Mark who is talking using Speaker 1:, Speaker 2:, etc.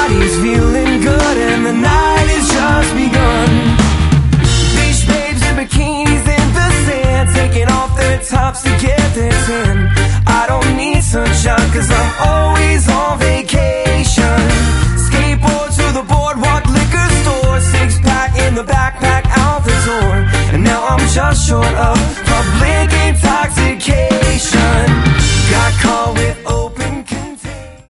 Speaker 1: body's feeling good and the night has just begun. Beach babes in bikinis in the sand, taking off their tops to get their tan. I don't need sunshine cause I'm always on vacation. Skateboard to the boardwalk, liquor store, six-pack in the backpack, out the door. And now I'm just short of